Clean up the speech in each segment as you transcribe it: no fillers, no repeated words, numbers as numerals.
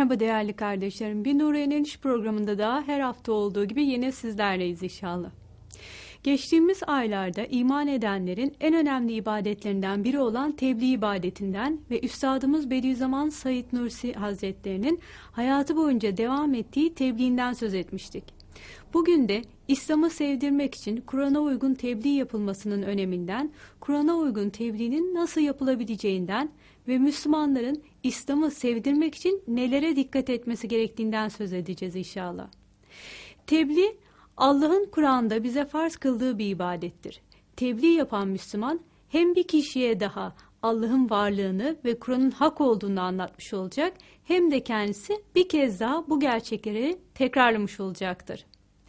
Merhaba değerli kardeşlerim. Bir Nuriye'nin İş programında da her hafta olduğu gibi yine sizlerleyiz inşallah. Geçtiğimiz aylarda iman edenlerin en önemli ibadetlerinden biri olan tebliğ ibadetinden ve Üstadımız Bediüzzaman Said Nursi Hazretlerinin hayatı boyunca devam ettiği tebliğinden söz etmiştik. Bugün de İslam'ı sevdirmek için Kur'an'a uygun tebliğ yapılmasının öneminden, Kur'an'a uygun tebliğinin nasıl yapılabileceğinden ve Müslümanların İslam'ı sevdirmek için nelere dikkat etmesi gerektiğinden söz edeceğiz inşallah. Tebliğ, Allah'ın Kur'an'da bize farz kıldığı bir ibadettir. Tebliğ yapan Müslüman hem bir kişiye daha Allah'ın varlığını ve Kur'an'ın hak olduğunu anlatmış olacak, hem de kendisi bir kez daha bu gerçekleri tekrarlamış olacaktır.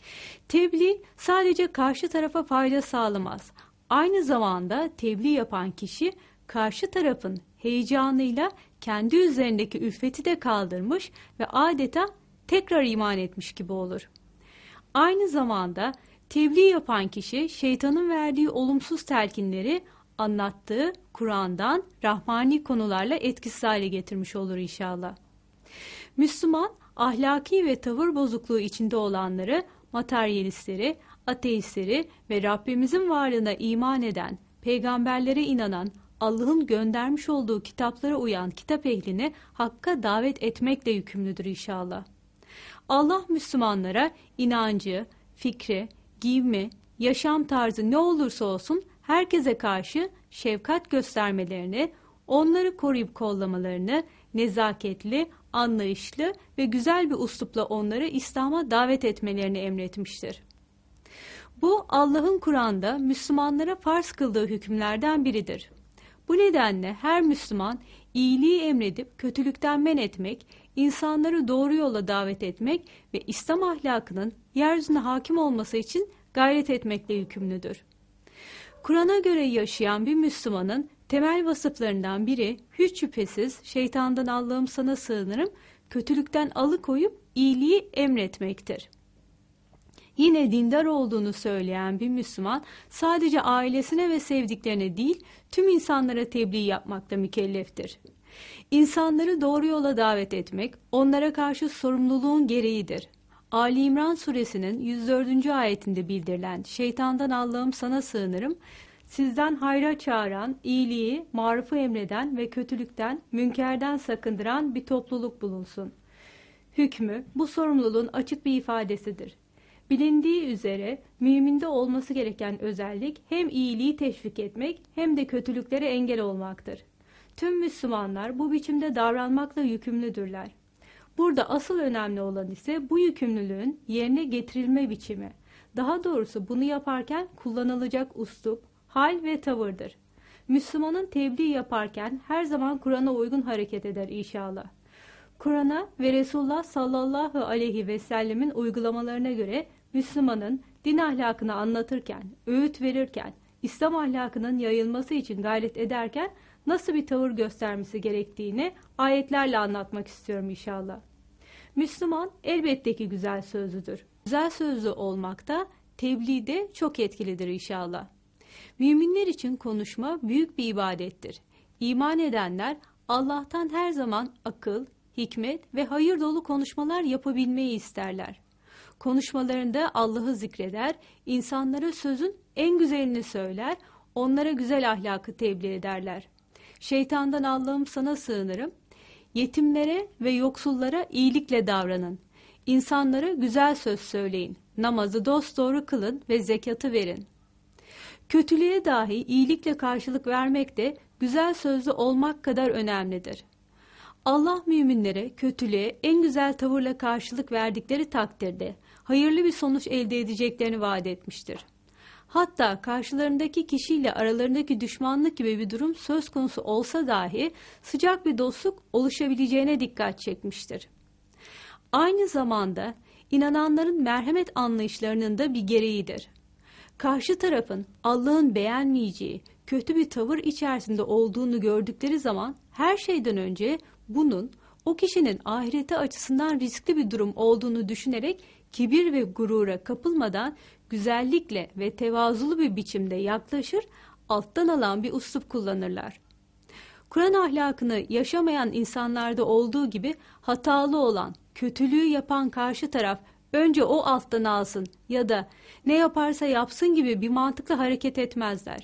Tebliğ sadece karşı tarafa fayda sağlamaz. Aynı zamanda tebliğ yapan kişi karşı tarafın heyecanıyla kendi üzerindeki ülfeti de kaldırmış ve adeta tekrar iman etmiş gibi olur. Aynı zamanda tebliğ yapan kişi şeytanın verdiği olumsuz telkinleri anlattığı Kur'an'dan rahmani konularla etkisiz hale getirmiş olur inşallah. Müslüman ahlaki ve tavır bozukluğu içinde olanları, materyalistleri, ateistleri ve Rabbimizin varlığına iman eden, peygamberlere inanan, Allah'ın göndermiş olduğu kitaplara uyan kitap ehlini hakka davet etmekle yükümlüdür inşallah. Allah Müslümanlara inancı, fikri, giyimi, yaşam tarzı ne olursa olsun herkese karşı şefkat göstermelerini, onları koruyup kollamalarını, nezaketli, anlayışlı ve güzel bir üslupla onları İslam'a davet etmelerini emretmiştir. Bu Allah'ın Kur'an'da Müslümanlara farz kıldığı hükümlerden biridir. Bu nedenle her Müslüman iyiliği emredip kötülükten men etmek, insanları doğru yola davet etmek ve İslam ahlakının yeryüzüne hakim olması için gayret etmekle yükümlüdür. Kur'an'a göre yaşayan bir Müslümanın temel vasıflarından biri hiç şüphesiz şeytandan Allah'ım sana sığınırım, kötülükten alıkoyup iyiliği emretmektir. Yine dindar olduğunu söyleyen bir Müslüman sadece ailesine ve sevdiklerine değil tüm insanlara tebliğ yapmakla mükelleftir. İnsanları doğru yola davet etmek onlara karşı sorumluluğun gereğidir. Ali İmran suresinin 104. ayetinde bildirilen şeytandan Allah'ım sana sığınırım, sizden hayra çağıran, iyiliği, marufu emreden ve kötülükten, münkerden sakındıran bir topluluk bulunsun. Hükmü bu sorumluluğun açık bir ifadesidir. Bilindiği üzere müminde olması gereken özellik hem iyiliği teşvik etmek hem de kötülüklere engel olmaktır. Tüm Müslümanlar bu biçimde davranmakla yükümlüdürler. Burada asıl önemli olan ise bu yükümlülüğün yerine getirilme biçimi. Daha doğrusu bunu yaparken kullanılacak üslup, hal ve tavırdır. Müslümanın tebliğ yaparken her zaman Kur'an'a uygun hareket eder inşallah. Kur'an'a ve Resulullah sallallahu aleyhi ve sellemin uygulamalarına göre Müslümanın din ahlakını anlatırken, öğüt verirken, İslam ahlakının yayılması için gayret ederken nasıl bir tavır göstermesi gerektiğini ayetlerle anlatmak istiyorum inşallah. Müslüman elbette ki güzel sözlüdür. Güzel sözlü olmak da tebliğde çok etkilidir inşallah. Müminler için konuşma büyük bir ibadettir. İman edenler Allah'tan her zaman akıl, hikmet ve hayır dolu konuşmalar yapabilmeyi isterler. Konuşmalarında Allah'ı zikreder, insanlara sözün en güzelini söyler, onlara güzel ahlakı tebliğ ederler. Şeytandan Allah'ım sana sığınırım, yetimlere ve yoksullara iyilikle davranın, insanlara güzel söz söyleyin, namazı dosdoğru kılın ve zekatı verin. Kötülüğe dahi iyilikle karşılık vermek de güzel sözlü olmak kadar önemlidir. Allah müminlere kötülüğe en güzel tavırla karşılık verdikleri takdirde hayırlı bir sonuç elde edeceklerini vaat etmiştir. Hatta karşılarındaki kişiyle aralarındaki düşmanlık gibi bir durum söz konusu olsa dahi sıcak bir dostluk oluşabileceğine dikkat çekmiştir. Aynı zamanda inananların merhamet anlayışlarının da bir gereğidir. Karşı tarafın Allah'ın beğenmeyeceği kötü bir tavır içerisinde olduğunu gördükleri zaman her şeyden önce bunun o kişinin ahireti açısından riskli bir durum olduğunu düşünerek kibir ve gurura kapılmadan güzellikle ve tevazulu bir biçimde yaklaşır, alttan alan bir üslup kullanırlar. Kur'an ahlakını yaşamayan insanlarda olduğu gibi hatalı olan, kötülüğü yapan karşı taraf önce o alttan alsın ya da ne yaparsa yapsın gibi bir mantıkla hareket etmezler.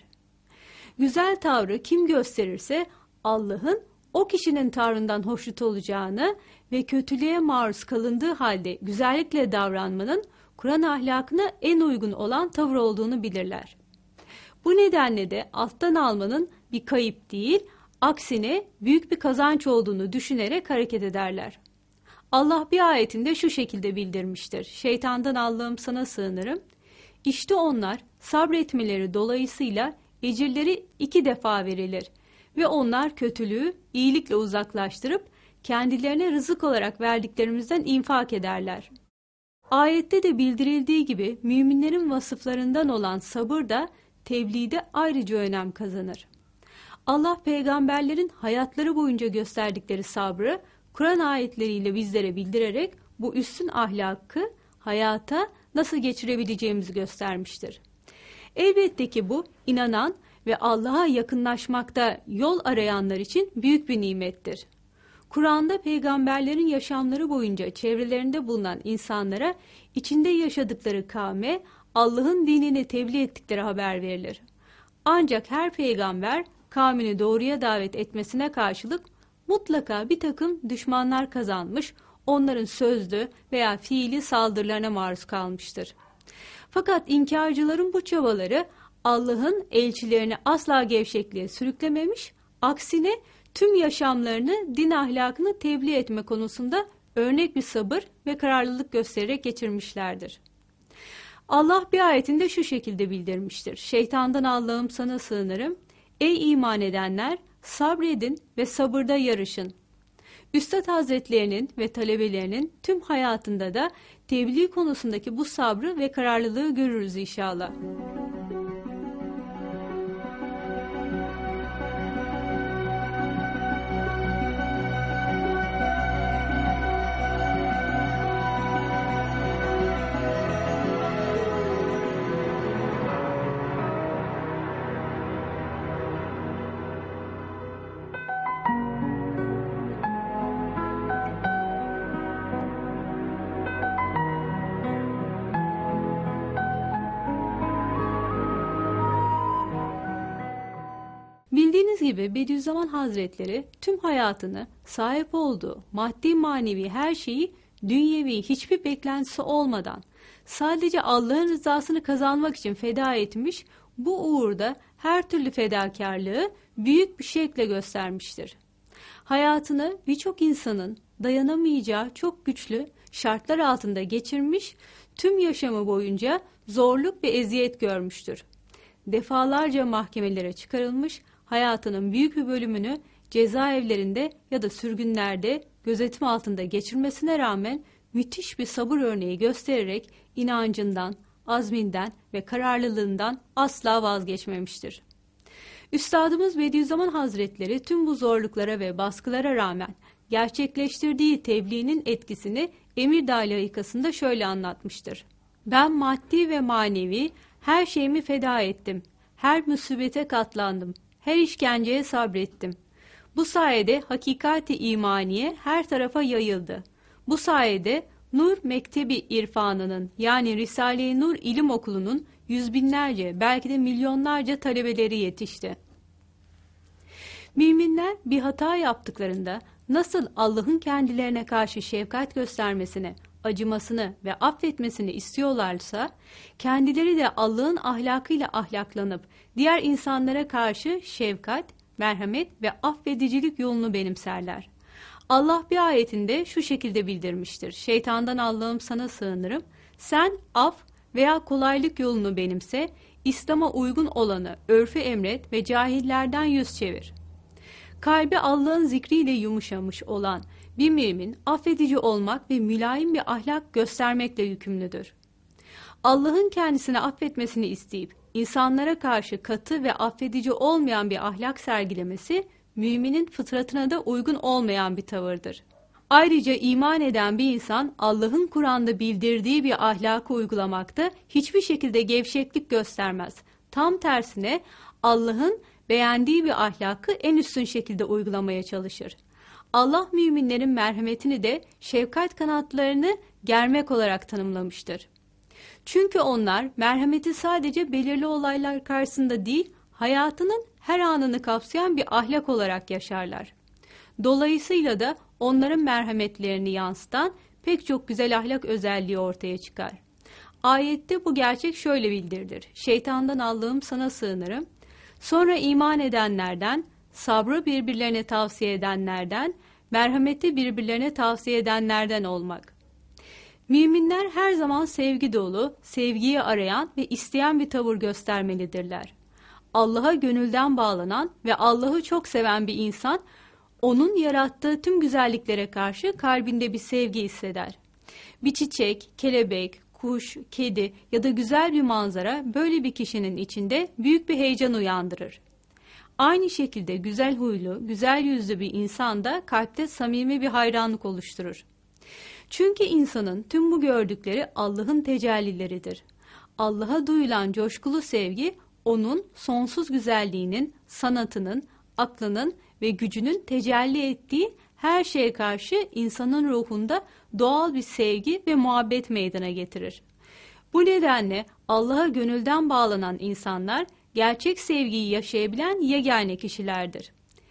Güzel tavrı kim gösterirse Allah'ın o kişinin tavrından hoşnut olacağını ve kötülüğe maruz kalındığı halde güzellikle davranmanın Kur'an ahlakına en uygun olan tavır olduğunu bilirler. Bu nedenle de alttan almanın bir kayıp değil, aksine büyük bir kazanç olduğunu düşünerek hareket ederler. Allah bir ayetinde şu şekilde bildirmiştir. Şeytandan Allah'ım sana sığınırım. İşte onlar sabretmeleri dolayısıyla ecirleri 2 defa verilir ve onlar kötülüğü iyilikle uzaklaştırıp kendilerine rızık olarak verdiklerimizden infak ederler. Ayette de bildirildiği gibi müminlerin vasıflarından olan sabır da tebliğde ayrıca önem kazanır. Allah peygamberlerin hayatları boyunca gösterdikleri sabrı Kur'an ayetleriyle bizlere bildirerek bu üstün ahlakı hayata nasıl geçirebileceğimizi göstermiştir. Elbette ki bu inanan ve Allah'a yakınlaşmakta yol arayanlar için büyük bir nimettir. Kur'an'da peygamberlerin yaşamları boyunca çevrelerinde bulunan insanlara içinde yaşadıkları kavme Allah'ın dinini tebliğ ettikleri haber verilir. Ancak her peygamber kavmini doğruya davet etmesine karşılık mutlaka bir takım düşmanlar kazanmış, onların sözlü veya fiili saldırılarına maruz kalmıştır. Fakat inkarcıların bu çabaları Allah'ın elçilerini asla gevşekliğe sürüklememiş, aksine tüm yaşamlarını din ahlakını tebliğ etme konusunda örnek bir sabır ve kararlılık göstererek geçirmişlerdir. Allah bir ayetinde şu şekilde bildirmiştir. Şeytandan Allah'ım sana sığınırım. Ey iman edenler, sabredin ve sabırda yarışın. Üstad Hazretlerinin ve talebelerinin tüm hayatında da tebliğ konusundaki bu sabrı ve kararlılığı görürüz inşallah. Bildiğiniz gibi Bediüzzaman Hazretleri tüm hayatını sahip olduğu maddi manevi her şeyi dünyevi hiçbir beklentisi olmadan sadece Allah'ın rızasını kazanmak için feda etmiş, bu uğurda her türlü fedakarlığı büyük bir şevkle göstermiştir. Hayatını birçok insanın dayanamayacağı çok güçlü şartlar altında geçirmiş, tüm yaşamı boyunca zorluk ve eziyet görmüştür. Defalarca mahkemelere çıkarılmış, hayatının büyük bir bölümünü cezaevlerinde ya da sürgünlerde gözetim altında geçirmesine rağmen müthiş bir sabır örneği göstererek inancından, azminden ve kararlılığından asla vazgeçmemiştir. Üstadımız Bediüzzaman Hazretleri tüm bu zorluklara ve baskılara rağmen gerçekleştirdiği tebliğinin etkisini Emirdağ layıkasında şöyle anlatmıştır. Ben maddi ve manevi her şeyimi feda ettim. Her musibete katlandım. Her işkenceye sabrettim. Bu sayede hakikati imaniye her tarafa yayıldı. Bu sayede Nur Mektebi İrfanı'nın yani Risale-i Nur İlim Okulu'nun yüz binlerce belki de milyonlarca talebeleri yetişti. Müminler bir hata yaptıklarında nasıl Allah'ın kendilerine karşı şefkat göstermesini, acımasını ve affetmesini istiyorlarsa, kendileri de Allah'ın ahlakıyla ahlaklanıp diğer insanlara karşı şefkat, merhamet ve affedicilik yolunu benimserler. Allah bir ayetinde şu şekilde bildirmiştir. Şeytandan Allah'ım sana sığınırım. Sen af veya kolaylık yolunu benimse, İslam'a uygun olanı örfü emret ve cahillerden yüz çevir. Kalbi Allah'ın zikriyle yumuşamış olan bir mümin affedici olmak ve mülayim bir ahlak göstermekle yükümlüdür. Allah'ın kendisine affetmesini isteyip insanlara karşı katı ve affedici olmayan bir ahlak sergilemesi müminin fıtratına da uygun olmayan bir tavırdır. Ayrıca iman eden bir insan Allah'ın Kur'an'da bildirdiği bir ahlakı uygulamakta hiçbir şekilde gevşeklik göstermez. Tam tersine Allah'ın beğendiği bir ahlakı en üstün şekilde uygulamaya çalışır. Allah müminlerin merhametini de şefkat kanatlarını germek olarak tanımlamıştır. Çünkü onlar merhameti sadece belirli olaylar karşısında değil, hayatının her anını kapsayan bir ahlak olarak yaşarlar. Dolayısıyla da onların merhametlerini yansıtan pek çok güzel ahlak özelliği ortaya çıkar. Ayette bu gerçek şöyle bildirilir: şeytandan Allah'ım sana sığınırım. Sonra iman edenlerden, sabrı birbirlerine tavsiye edenlerden, merhameti birbirlerine tavsiye edenlerden olmak. Müminler her zaman sevgi dolu, sevgiyi arayan ve isteyen bir tavır göstermelidirler. Allah'a gönülden bağlanan ve Allah'ı çok seven bir insan, onun yarattığı tüm güzelliklere karşı kalbinde bir sevgi hisseder. Bir çiçek, kelebek, kuş, kedi ya da güzel bir manzara böyle bir kişinin içinde büyük bir heyecan uyandırır. Aynı şekilde güzel huylu, güzel yüzlü bir insan da kalpte samimi bir hayranlık oluşturur. Çünkü insanın tüm bu gördükleri Allah'ın tecellileridir. Allah'a duyulan coşkulu sevgi, onun sonsuz güzelliğinin, sanatının, aklının ve gücünün tecelli ettiği her şeye karşı insanın ruhunda doğal bir sevgi ve muhabbet meydana getirir. Bu nedenle Allah'a gönülden bağlanan insanlar gerçek sevgiyi yaşayabilen yegane kişilerdir.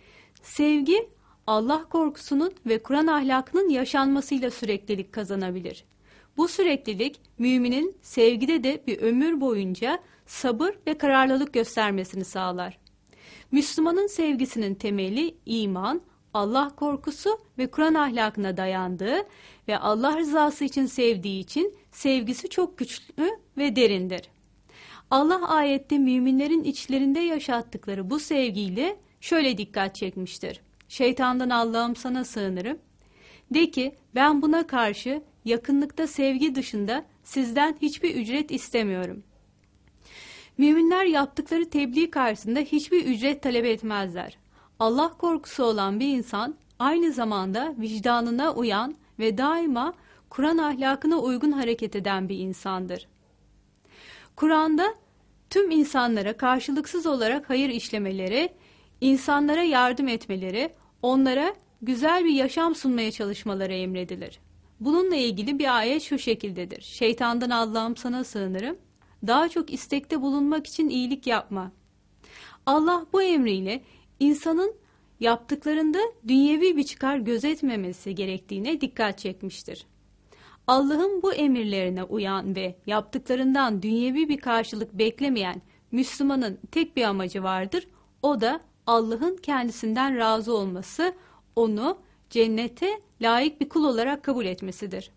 Sevgi, Allah korkusunun ve Kur'an ahlakının yaşanmasıyla süreklilik kazanabilir. Bu süreklilik, müminin sevgide de bir ömür boyunca sabır ve kararlılık göstermesini sağlar. Müslümanın sevgisinin temeli iman, Allah korkusu ve Kur'an ahlakına dayandığı ve Allah rızası için sevdiği için sevgisi çok güçlü ve derindir. Allah ayette müminlerin içlerinde yaşattıkları bu sevgiyle şöyle dikkat çekmiştir: şeytandan Allah'ım sana sığınırım. De ki ben buna karşı yakınlıkta sevgi dışında sizden hiçbir ücret istemiyorum. Müminler yaptıkları tebliğ karşısında hiçbir ücret talep etmezler. Allah korkusu olan bir insan aynı zamanda vicdanına uyan ve daima Kur'an ahlakına uygun hareket eden bir insandır. Kur'an'da tüm insanlara karşılıksız olarak hayır işlemeleri, insanlara yardım etmeleri, onlara güzel bir yaşam sunmaya çalışmaları emredilir. Bununla ilgili bir ayet şu şekildedir: şeytandan Allah'ım sana sığınırım. Daha çok istekte bulunmak için iyilik yapma. Allah bu emriyle insanın yaptıklarında dünyevi bir çıkar gözetmemesi gerektiğine dikkat çekmiştir. Allah'ın bu emirlerine uyan ve yaptıklarından dünyevi bir karşılık beklemeyen Müslümanın tek bir amacı vardır. O da Allah'ın kendisinden razı olması, onu cennete layık bir kul olarak kabul etmesidir.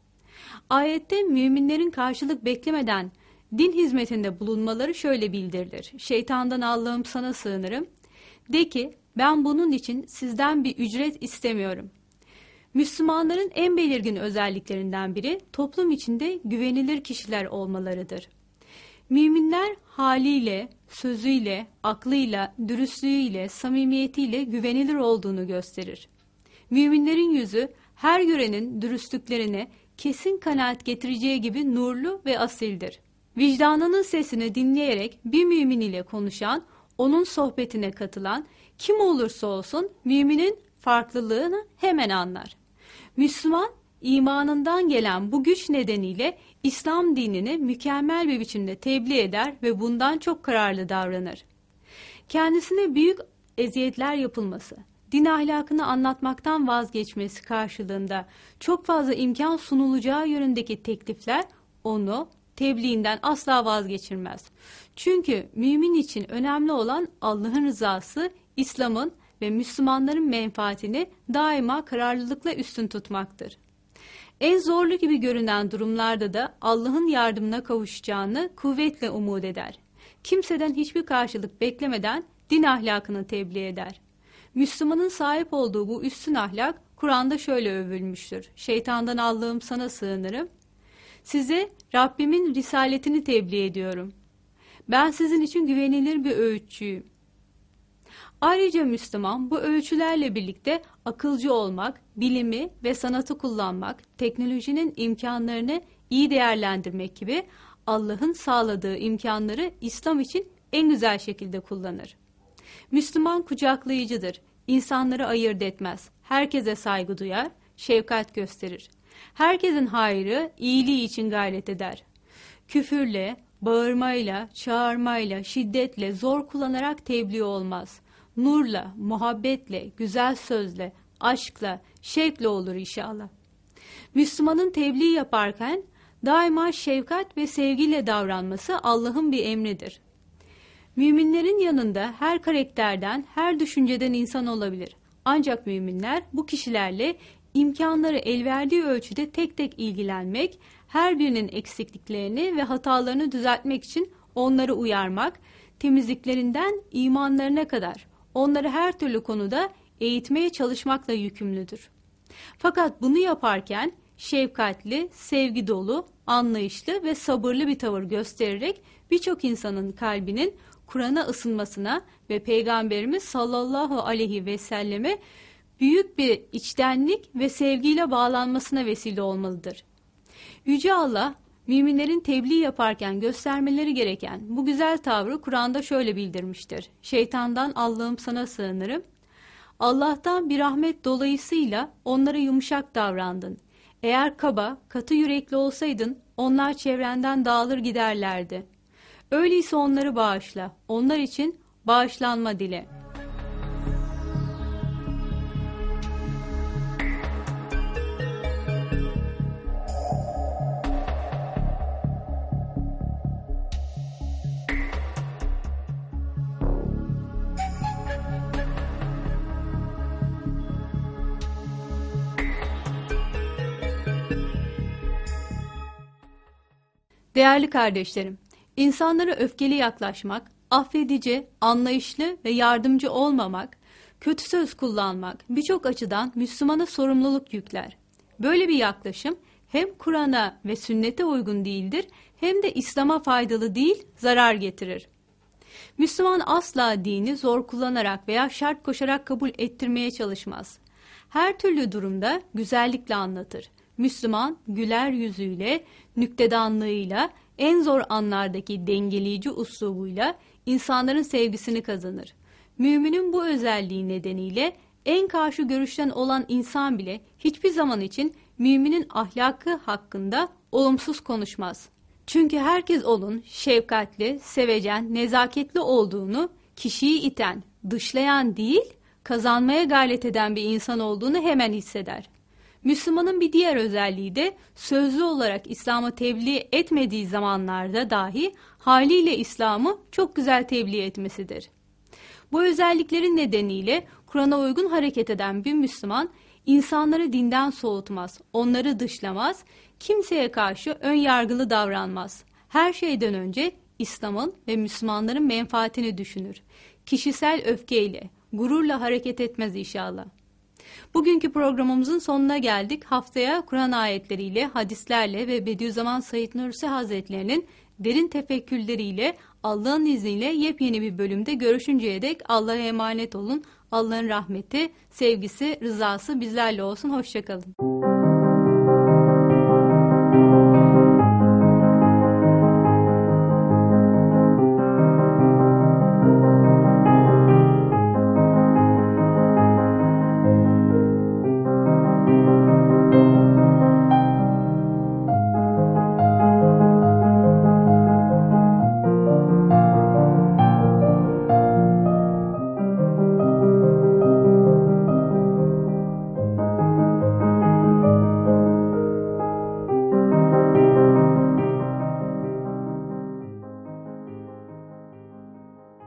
Ayette müminlerin karşılık beklemeden din hizmetinde bulunmaları şöyle bildirilir: şeytandan Allah'ım sana sığınırım. De ki ben bunun için sizden bir ücret istemiyorum. Müslümanların en belirgin özelliklerinden biri toplum içinde güvenilir kişiler olmalarıdır. Müminler haliyle, sözüyle, aklıyla, dürüstlüğüyle, samimiyetiyle güvenilir olduğunu gösterir. Müminlerin yüzü her görenin dürüstlüklerine kesin kanaat getireceği gibi nurlu ve asildir. Vicdanının sesini dinleyerek bir mümin ile konuşan, onun sohbetine katılan kim olursa olsun müminin farklılığını hemen anlar. Müslüman, imanından gelen bu güç nedeniyle İslam dinini mükemmel bir biçimde tebliğ eder ve bundan çok kararlı davranır. Kendisine büyük eziyetler yapılması, din ahlakını anlatmaktan vazgeçmesi karşılığında çok fazla imkan sunulacağı yönündeki teklifler onu tebliğinden asla vazgeçirmez. Çünkü mümin için önemli olan Allah'ın rızası, İslam'ın ve Müslümanların menfaatini daima kararlılıkla üstün tutmaktır. En zorlu gibi görünen durumlarda da Allah'ın yardımına kavuşacağını kuvvetle umut eder. Kimseden hiçbir karşılık beklemeden din ahlakını tebliğ eder. Müslümanın sahip olduğu bu üstün ahlak Kur'an'da şöyle övülmüştür: şeytandan Allah'ım sana sığınırım. Size Rabbimin risaletini tebliğ ediyorum. Ben sizin için güvenilir bir öğütçüyüm. Ayrıca Müslüman bu ölçülerle birlikte akılcı olmak, bilimi ve sanatı kullanmak, teknolojinin imkanlarını iyi değerlendirmek gibi Allah'ın sağladığı imkanları İslam için en güzel şekilde kullanır. Müslüman kucaklayıcıdır. İnsanları ayırt etmez. Herkese saygı duyar, şefkat gösterir. Herkesin hayrı, iyiliği için gayret eder. Küfürle, bağırmayla, çağırmayla, şiddetle, zor kullanarak tebliğ olmaz. Nurla, muhabbetle, güzel sözle, aşkla, şevkle olur inşallah. Müslümanın tebliğ yaparken daima şefkat ve sevgiyle davranması Allah'ın bir emridir. Müminlerin yanında her karakterden, her düşünceden insan olabilir. Ancak müminler bu kişilerle imkanları el verdiği ölçüde tek tek ilgilenmek, her birinin eksikliklerini ve hatalarını düzeltmek için onları uyarmak, temizliklerinden imanlarına kadar onları her türlü konuda eğitmeye çalışmakla yükümlüdür. Fakat bunu yaparken şefkatli, sevgi dolu, anlayışlı ve sabırlı bir tavır göstererek birçok insanın kalbinin Kur'an'a ısınmasına ve Peygamberimiz sallallahu aleyhi ve selleme büyük bir içtenlik ve sevgiyle bağlanmasına vesile olmalıdır. Yüce Allah, müminlerin tebliğ yaparken göstermeleri gereken bu güzel tavrı Kur'an'da şöyle bildirmiştir. Şeytandan Allah'ım sana sığınırım. Allah'tan bir rahmet dolayısıyla onlara yumuşak davrandın. Eğer kaba, katı yürekli olsaydın onlar çevrenden dağılır giderlerdi. Öyleyse onları bağışla, onlar için bağışlanma dile. Değerli kardeşlerim, insanlara öfkeli yaklaşmak, affedici, anlayışlı ve yardımcı olmamak, kötü söz kullanmak birçok açıdan Müslümana sorumluluk yükler. Böyle bir yaklaşım hem Kur'an'a ve sünnete uygun değildir hem de İslam'a faydalı değil, zarar getirir. Müslüman asla dini zor kullanarak veya şart koşarak kabul ettirmeye çalışmaz. Her türlü durumda güzellikle anlatır. Müslüman güler yüzüyle, nüktedanlığıyla, en zor anlardaki dengeleyici uslubuyla insanların sevgisini kazanır. Müminin bu özelliği nedeniyle en karşı görüşten olan insan bile hiçbir zaman için müminin ahlakı hakkında olumsuz konuşmaz. Çünkü herkes onun şefkatli, sevecen, nezaketli olduğunu, kişiyi iten, dışlayan değil, kazanmaya gayret eden bir insan olduğunu hemen hisseder. Müslümanın bir diğer özelliği de sözlü olarak İslam'ı tebliğ etmediği zamanlarda dahi haliyle İslam'ı çok güzel tebliğ etmesidir. Bu özelliklerin nedeniyle Kur'an'a uygun hareket eden bir Müslüman insanları dinden soğutmaz, onları dışlamaz, kimseye karşı ön yargılı davranmaz. Her şeyden önce İslam'ın ve Müslümanların menfaatini düşünür. Kişisel öfkeyle, gururla hareket etmez inşallah. Bugünkü programımızın sonuna geldik. Haftaya Kur'an ayetleriyle, hadislerle ve Bediüzzaman Said Nursi Hazretlerinin derin tefekkürleriyle Allah'ın izniyle yepyeni bir bölümde görüşünceye dek Allah'a emanet olun. Allah'ın rahmeti, sevgisi, rızası bizlerle olsun. Hoşça kalın.